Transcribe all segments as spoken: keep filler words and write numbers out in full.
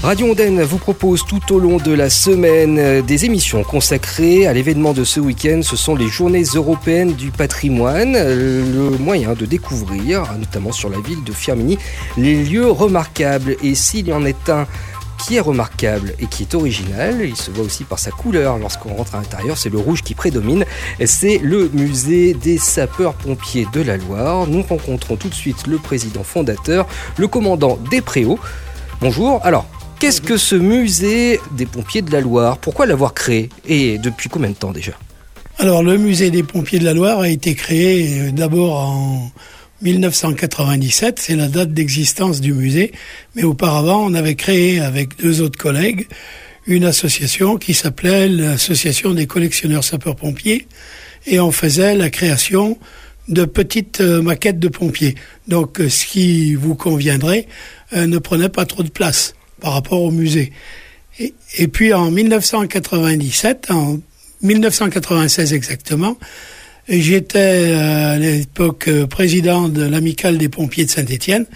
Radio Ondaine vous propose tout au long de la semaine des émissions consacrées à l'événement de ce week-end. Ce sont les Journées européennes du patrimoine, le moyen de découvrir, notamment sur la ville de Firminy, les lieux remarquables. Et s'il y en est un qui est remarquable et qui est original, il se voit aussi par sa couleur lorsqu'on rentre à l'intérieur, c'est le rouge qui prédomine, c'est le musée des sapeurs-pompiers de la Loire. Nous rencontrons tout de suite le président fondateur, le commandant des Préaux. Bonjour. Alors, qu'est-ce que ce musée des pompiers de la Loire ? Pourquoi l'avoir créé ? Et depuis combien de temps déjà ? Alors, le musée des pompiers de la Loire a été créé d'abord en dix-neuf cent quatre-vingt-dix-sept, c'est la date d'existence du musée. Mais auparavant, on avait créé avec deux autres collègues une association qui s'appelait l'Association des collectionneurs sapeurs-pompiers. Et on faisait la création de petites maquettes de pompiers. Donc, ce qui vous conviendrait euh, ne prenait pas trop de place par rapport au musée. Et, et puis en dix-neuf cent quatre-vingt-dix-sept, en dix-neuf cent quatre-vingt-seize exactement, j'étais euh, à l'époque euh, président de l'Amicale des pompiers de Saint-Étienne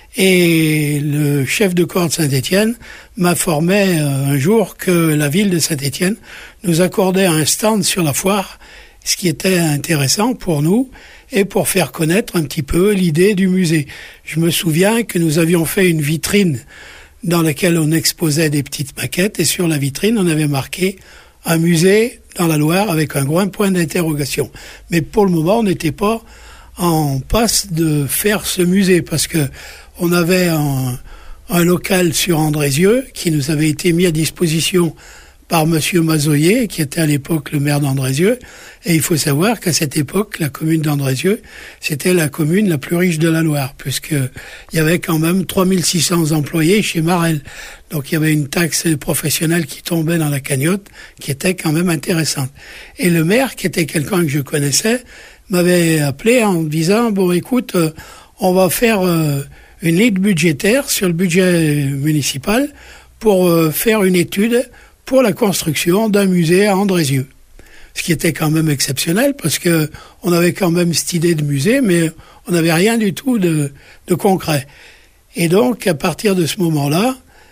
et le chef de corps de Saint-Étienne m'informait euh, un jour que la ville de Saint-Étienne nous accordait un stand sur la foire, ce qui était intéressant pour nous et pour faire connaître un petit peu l'idée du musée. Je me souviens que nous avions fait une vitrine dans laquelle on exposait des petites maquettes et sur la vitrine on avait marqué un musée dans la Loire avec un grand point d'interrogation. Mais pour le moment, on n'était pas en passe de faire ce musée parce que on avait un, un local sur Andrézieux qui nous avait été mis à disposition par Monsieur Mazoyer, qui était à l'époque le maire d'Andrézieux. Et il faut savoir qu'à cette époque, la commune d'Andrézieux, c'était la commune la plus riche de la Loire, puisqu'il y avait quand même trois mille six cents employés chez Marel. Donc il y avait une taxe professionnelle qui tombait dans la cagnotte, qui était quand même intéressante. Et le maire, qui était quelqu'un que je connaissais, m'avait appelé en me disant, bon écoute, euh, on va faire euh, une ligne budgétaire sur le budget municipal pour euh, faire une étude pour la construction d'un musée à Andrézieux. Ce qui était quand même exceptionnel parce que on avait quand même cette idée de musée, mais on n'avait rien du tout de, de concret. Et donc, à partir de ce moment-là,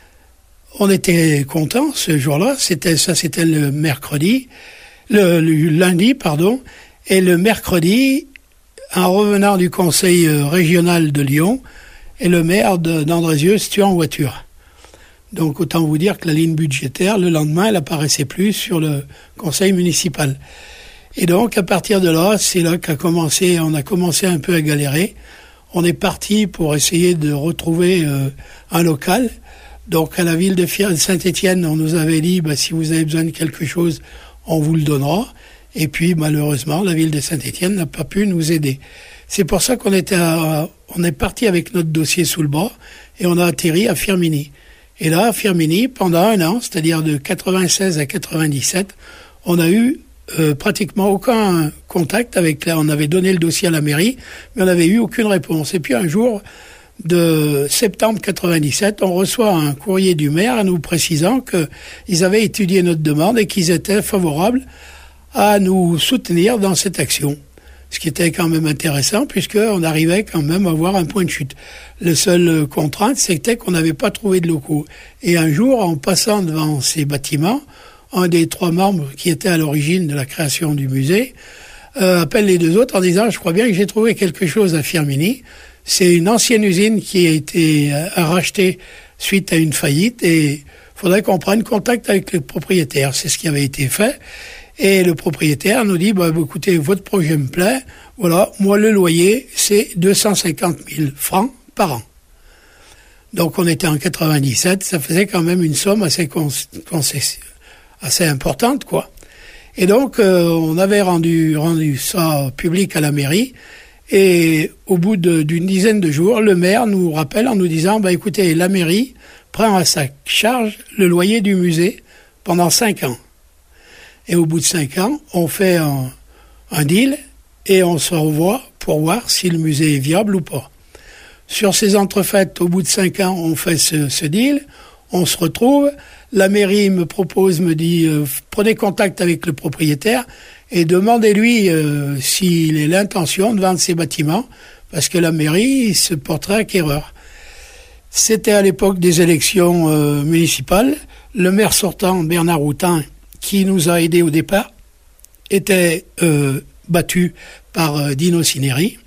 on était contents ce jour-là. C'était ça, c'était le mercredi, le, le lundi, pardon. Et le mercredi, en revenant du conseil régional de Lyon, et le maire de, d'Andrézieux se tue en voiture. Donc, autant vous dire que la ligne budgétaire, le lendemain, elle apparaissait plus sur le conseil municipal. Et donc, à partir de là, c'est là qu'a commencé, on a commencé un peu à galérer. On est parti pour essayer de retrouver euh, un local. Donc, à la ville de Saint-Étienne, on nous avait dit, bah, si vous avez besoin de quelque chose, on vous le donnera. Et puis, malheureusement, la ville de Saint-Étienne n'a pas pu nous aider. C'est pour ça qu'on était à, on est parti avec notre dossier sous le bras et on a atterri à Firminy. Et là, à Firminy, pendant un an, c'est-à-dire de quatre-vingt-seize à quatre-vingt-dix-sept, on a eu euh, pratiquement aucun contact avec là. On avait donné le dossier à la mairie, mais on n'avait eu aucune réponse. Et puis un jour, de septembre quatre-vingt-dix-sept, on reçoit un courrier du maire nous précisant qu'ils avaient étudié notre demande et qu'ils étaient favorables à nous soutenir dans cette action. Ce qui était quand même intéressant puisqu'on arrivait quand même à avoir un point de chute. La seule contrainte, c'était qu'on n'avait pas trouvé de locaux. Et un jour, en passant devant ces bâtiments, un des trois membres qui était à l'origine de la création du musée euh, appelle les deux autres en disant « Je crois bien que j'ai trouvé quelque chose à Firminy. C'est une ancienne usine qui a été euh, rachetée suite à une faillite et il faudrait qu'on prenne contact avec le propriétaire. » C'est ce qui avait été fait. Et le propriétaire nous dit, bah, écoutez, votre projet me plaît, voilà, moi le loyer, c'est deux cent cinquante mille francs par an. Donc on était en quatre-vingt-dix-sept, ça faisait quand même une somme assez, cons- cons- assez importante, quoi. Et donc euh, on avait rendu, rendu ça public à la mairie, et au bout de, d'une dizaine de jours, le maire nous rappelle en nous disant, bah écoutez, la mairie prend à sa charge le loyer du musée pendant cinq ans. Et au bout de cinq ans, on fait un, un deal et on se revoit pour voir si le musée est viable ou pas. Sur ces entrefaites, au bout de cinq ans, on fait ce, ce deal, on se retrouve, la mairie me propose, me dit, euh, prenez contact avec le propriétaire et demandez-lui euh, s'il a l'intention de vendre ses bâtiments, parce que la mairie se porterait acquéreur. C'était à l'époque des élections euh, municipales. Le maire sortant, Bernard Routin, qui nous a aidés au départ, était euh, battu par euh, Dino Cineri.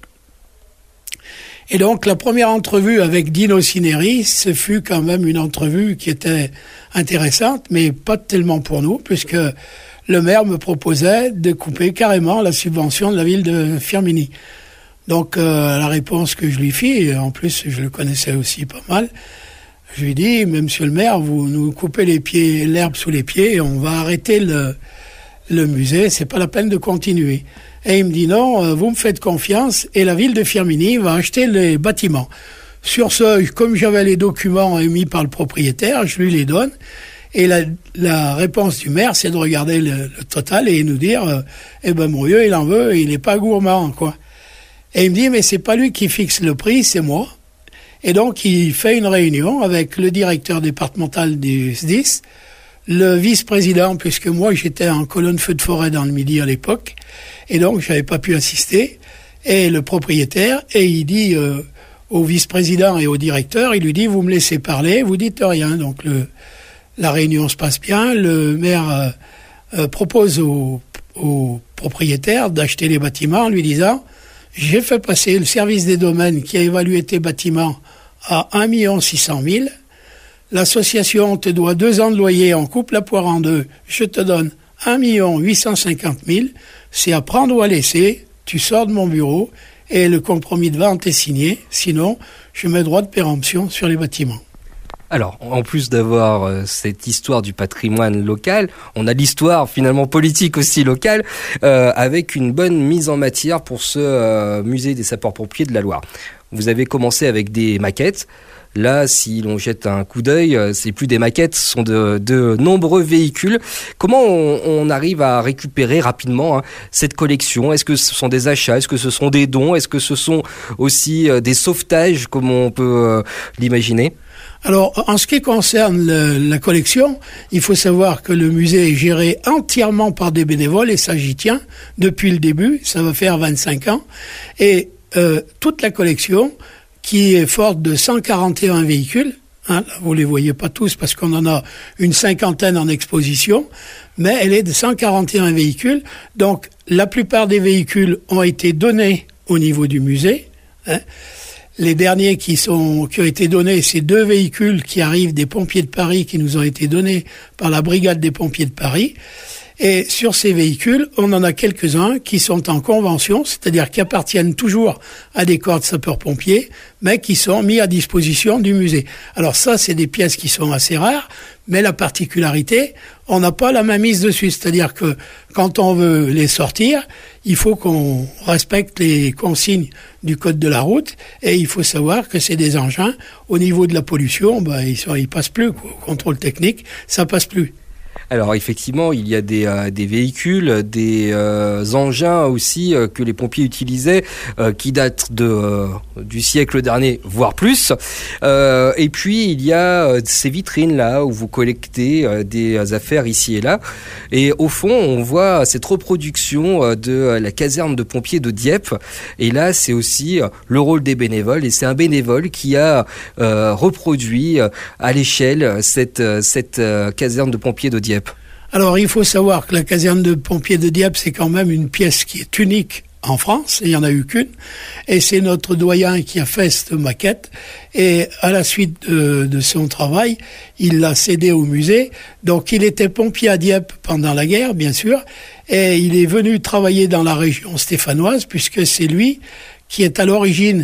Et donc la première entrevue avec Dino Cineri, ce fut quand même une entrevue qui était intéressante, mais pas tellement pour nous, puisque le maire me proposait de couper carrément la subvention de la ville de Firminy. Donc euh, la réponse que je lui fis, en plus je le connaissais aussi pas mal, je lui dis, mais monsieur le maire, vous nous coupez les pieds, l'herbe sous les pieds, et on va arrêter le, le musée, c'est pas la peine de continuer. Et il me dit non, vous me faites confiance, et la ville de Firminy va acheter les bâtiments. Sur ce, comme j'avais les documents émis par le propriétaire, je lui les donne, et la, la réponse du maire, c'est de regarder le, le total et nous dire, euh, eh ben mon vieux, il en veut, il n'est pas gourmand, quoi. Et il me dit, mais c'est pas lui qui fixe le prix, c'est moi. Et donc, il fait une réunion avec le directeur départemental du S D I S, le vice-président, puisque moi, j'étais en colonne feu de forêt dans le Midi à l'époque, et donc, j'avais pas pu assister, et le propriétaire, et il dit euh, au vice-président et au directeur, il lui dit, vous me laissez parler, vous dites rien. Donc, le, la réunion se passe bien, le maire euh, euh, propose au, au propriétaire d'acheter les bâtiments en lui disant, j'ai fait passer le service des domaines qui a évalué tes bâtiments à un million six cent mille. L'association te doit deux ans de loyer, on coupe la poire en deux. Je te donne un million huit cent cinquante mille. C'est à prendre ou à laisser. Tu sors de mon bureau et le compromis de vente est signé. Sinon, je mets droit de péremption sur les bâtiments. Alors, en plus d'avoir euh, cette histoire du patrimoine local, on a l'histoire finalement politique aussi locale, euh, avec une bonne mise en matière pour ce euh, musée des sapeurs-pompiers de la Loire. Vous avez commencé avec des maquettes. Là, si l'on jette un coup d'œil, euh, c'est plus des maquettes, ce sont de, de nombreux véhicules. Comment on, on arrive à récupérer rapidement hein, cette collection ? Est-ce que ce sont des achats ? Est-ce que ce sont des dons ? Est-ce que ce sont aussi euh, des sauvetages, comme on peut euh, l'imaginer ? Alors, en ce qui concerne le, la collection, il faut savoir que le musée est géré entièrement par des bénévoles, et ça, j'y tiens depuis le début, ça va faire vingt-cinq ans. Et euh, toute la collection, qui est forte de cent quarante et un véhicules, hein, vous les voyez pas tous parce qu'on en a une cinquantaine en exposition, mais elle est de cent quarante et un véhicules. Donc, la plupart des véhicules ont été donnés au niveau du musée, hein. Les derniers qui sont qui ont été donnés, c'est deux véhicules qui arrivent des pompiers de Paris, qui nous ont été donnés par la brigade des pompiers de Paris. Et sur ces véhicules, on en a quelques-uns qui sont en convention, c'est-à-dire qui appartiennent toujours à des corps de sapeurs-pompiers, mais qui sont mis à disposition du musée. Alors ça, c'est des pièces qui sont assez rares, mais la particularité, on n'a pas la main mise dessus. C'est-à-dire que quand on veut les sortir, il faut qu'on respecte les consignes du code de la route, et il faut savoir que c'est des engins, au niveau de la pollution, bah, ils sont, ils passent plus, quoi. Au contrôle technique, ça passe plus. Alors effectivement, il y a des, euh, des véhicules, des euh, engins aussi euh, que les pompiers utilisaient, euh, qui datent de, euh, du siècle dernier, voire plus. Euh, et puis il y a euh, ces vitrines là où vous collectez euh, des affaires ici et là. Et au fond, on voit cette reproduction euh, de la caserne de pompiers de Dieppe. Et là, c'est aussi euh, le rôle des bénévoles. Et c'est un bénévole qui a euh, reproduit euh, à l'échelle cette, euh, cette euh, caserne de pompiers de Dieppe. Alors, il faut savoir que la caserne de pompiers de Dieppe, c'est quand même une pièce qui est unique en France, et il n'y en a eu qu'une, et c'est notre doyen qui a fait cette maquette, et à la suite de, de son travail, il l'a cédé au musée. Donc, il était pompier à Dieppe pendant la guerre, bien sûr, et il est venu travailler dans la région stéphanoise, puisque c'est lui qui est à l'origine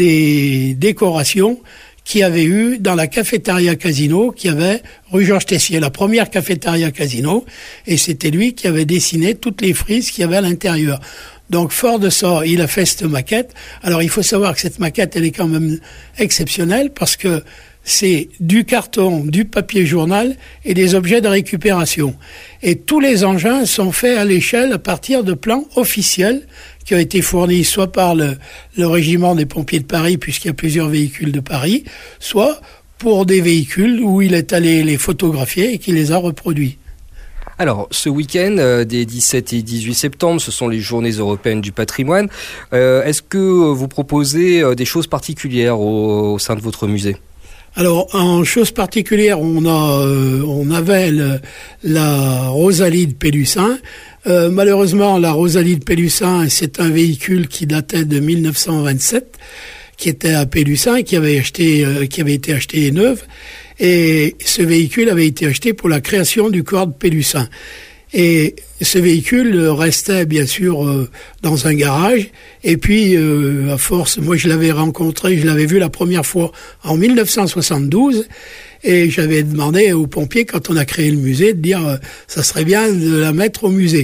des décorations qui avait eu dans la cafétéria Casino, qui avait rue Georges Tessier, la première cafétéria Casino, et c'était lui qui avait dessiné toutes les frises qu'il y avait à l'intérieur. Donc, fort de ça, il a fait cette maquette. Alors, il faut savoir que cette maquette, elle est quand même exceptionnelle, parce que c'est du carton, du papier journal et des objets de récupération. Et tous les engins sont faits à l'échelle à partir de plans officiels qui ont été fournis soit par le, le régiment des pompiers de Paris, puisqu'il y a plusieurs véhicules de Paris, soit pour des véhicules où il est allé les photographier et qui les a reproduits. Alors, ce week-end euh, des dix-sept et dix-huit septembre, ce sont les Journées européennes du patrimoine. Euh, est-ce que vous proposez euh, des choses particulières au, au sein de votre musée ? Alors, en chose particulière, on a, euh, on avait le, la Rosalie de Pélussin. Euh, malheureusement, la Rosalie de Pélussin, c'est un véhicule qui datait de mille neuf cent vingt-sept, qui était à Pélussin, qui avait acheté, euh, qui avait été acheté neuve. Et ce véhicule avait été acheté pour la création du corps de Pélussin. Et ce véhicule restait bien sûr euh, dans un garage. Et puis, euh, à force, moi je l'avais rencontré, je l'avais vu la première fois en mille neuf cent soixante-douze. Et j'avais demandé aux pompiers, quand on a créé le musée, de dire euh, ça serait bien de la mettre au musée.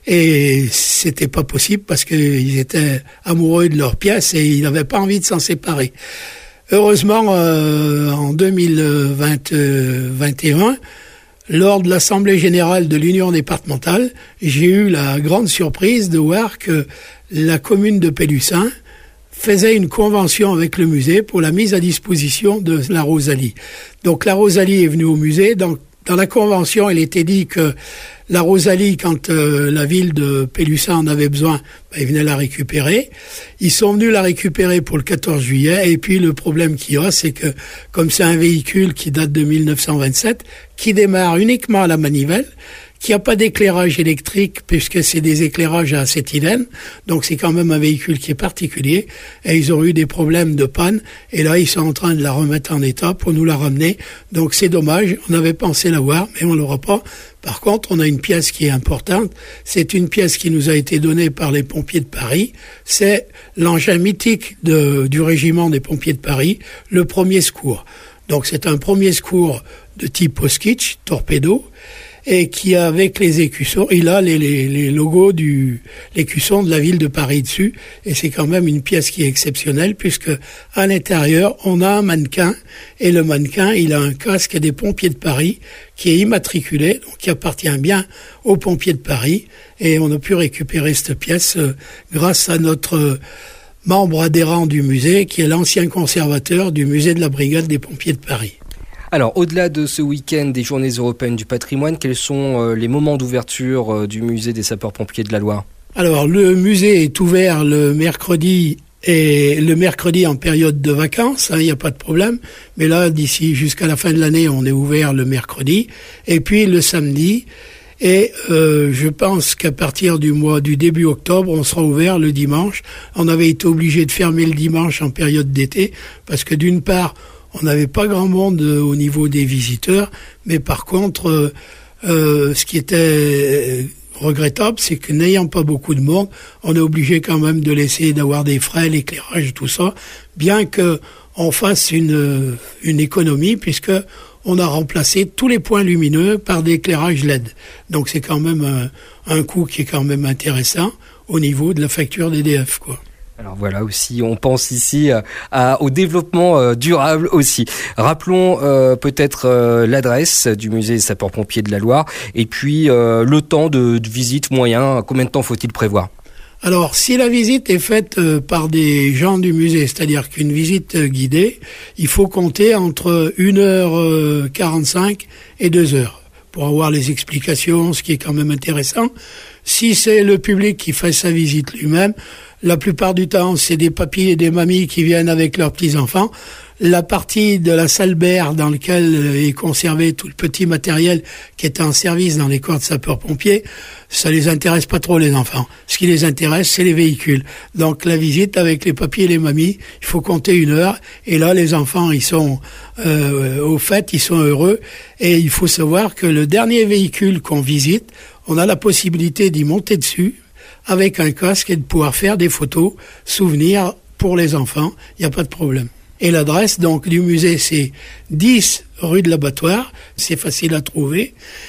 Et c'était pas possible parce qu'ils étaient amoureux de leur pièce et ils n'avaient pas envie de s'en séparer. Heureusement, euh, en deux mille vingt, euh, vingt et un, lors de l'Assemblée générale de l'Union départementale, j'ai eu la grande surprise de voir que la commune de Pélussin faisait une convention avec le musée pour la mise à disposition de la Rosalie. Donc la Rosalie est venue au musée. Dans, dans la convention, il était dit que la Rosalie, quand euh, la ville de Pélussin en avait besoin, ben, ils venaient la récupérer. Ils sont venus la récupérer pour le quatorze juillet. Et puis le problème qu'il y a, c'est que comme c'est un véhicule qui date de mille neuf cent vingt-sept, qui démarre uniquement à la manivelle, qui n'a pas d'éclairage électrique puisque c'est des éclairages à acétylène, donc c'est quand même un véhicule qui est particulier, et ils ont eu des problèmes de panne, et là ils sont en train de la remettre en état pour nous la ramener, donc c'est dommage, on avait pensé l'avoir, mais on l'aura pas. Par contre, on a une pièce qui est importante, c'est une pièce qui nous a été donnée par les pompiers de Paris, c'est l'engin mythique de, du régiment des pompiers de Paris, le premier secours. Donc c'est un premier secours de type Oskitch, torpedo, et qui, avec les écussons, il a les, les, les logos du l'écusson de la ville de Paris dessus, et c'est quand même une pièce qui est exceptionnelle, puisque à l'intérieur, on a un mannequin, et le mannequin, il a un casque des pompiers de Paris, qui est immatriculé, donc qui appartient bien aux pompiers de Paris, et on a pu récupérer cette pièce euh, grâce à notre euh, membre adhérent du musée, qui est l'ancien conservateur du musée de la Brigade des pompiers de Paris. Alors, au-delà de ce week-end des Journées européennes du patrimoine, quels sont euh, les moments d'ouverture euh, du musée des sapeurs-pompiers de la Loire ? Alors, le musée est ouvert le mercredi et le mercredi en période de vacances, il hein, n'y a pas de problème. Mais là, d'ici jusqu'à la fin de l'année, on est ouvert le mercredi. Et puis le samedi. Et euh, je pense qu'à partir du mois du début octobre, on sera ouvert le dimanche. On avait été obligé de fermer le dimanche en période d'été parce que d'une part, on n'avait pas grand monde euh, au niveau des visiteurs, mais par contre, euh, euh, ce qui était regrettable, c'est que n'ayant pas beaucoup de monde, on est obligé quand même de laisser d'avoir des frais, l'éclairage, tout ça, bien que on fasse une une économie, puisque on a remplacé tous les points lumineux par des éclairages L E D. Donc c'est quand même un, un coût qui est quand même intéressant au niveau de la facture d'E D F, quoi. Alors voilà aussi, on pense ici à, au développement euh, durable aussi. Rappelons euh, peut-être euh, l'adresse du musée des sapeurs-pompiers de la Loire et puis euh, le temps de, de visite moyen. Combien de temps faut-il prévoir ? Alors, si la visite est faite euh, par des gens du musée, c'est-à-dire qu'une visite euh, guidée, il faut compter entre une heure quarante-cinq et deux heures pour avoir les explications, ce qui est quand même intéressant. Si c'est le public qui fait sa visite lui-même, la plupart du temps, c'est des papis et des mamies qui viennent avec leurs petits-enfants. La partie de la salle B R dans laquelle est conservé tout le petit matériel qui est en service dans les corps de sapeurs-pompiers, ça les intéresse pas trop, les enfants. Ce qui les intéresse, c'est les véhicules. Donc la visite avec les papis et les mamies, il faut compter une heure. Et là, les enfants, ils sont euh, au fait, ils sont heureux. Et il faut savoir que le dernier véhicule qu'on visite, on a la possibilité d'y monter dessus avec un casque et de pouvoir faire des photos, souvenirs pour les enfants. Il n'y a pas de problème. Et l'adresse donc du musée, c'est dix rue de l'Abattoir. C'est facile à trouver.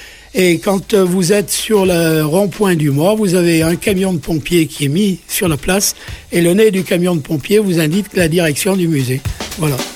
Et quand vous êtes sur le rond-point du Mort, vous avez un camion de pompiers qui est mis sur la place. Et le nez du camion de pompiers vous indique la direction du musée. Voilà.